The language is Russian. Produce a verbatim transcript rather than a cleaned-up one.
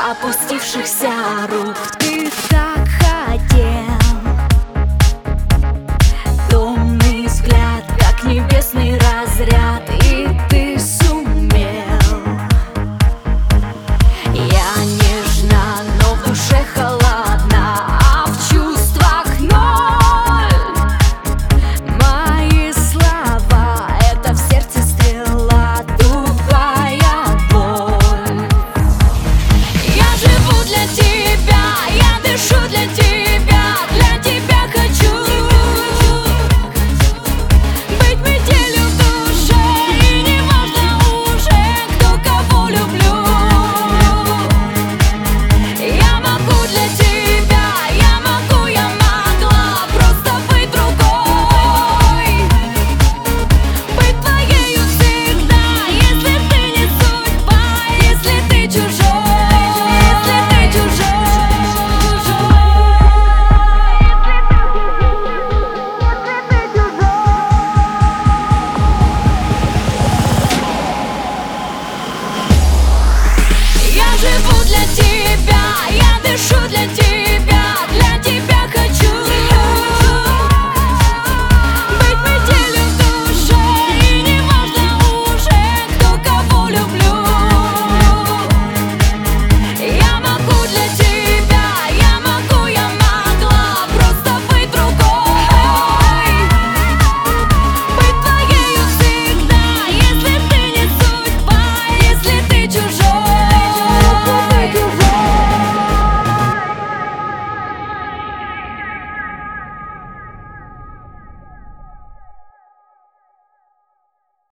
опустившихся рук. Ты так хотел, томный взгляд, как небесный разряд, и ты сумел. Я нежна, но в душе холодна, а в чувствах ноль. Мои слова — это в сердце стрела, тугая боль. Я живу для тебя, я дышу для тебя, для тебя хочу быть метелью в душе, и не важно уже, кто кого люблю. Я могу для тебя, я могу, я могла просто быть другой, быть твоею всегда, если ты не судьба, если ты чужой, если ты чужой. Я живу для тебя, я дышу для тебя.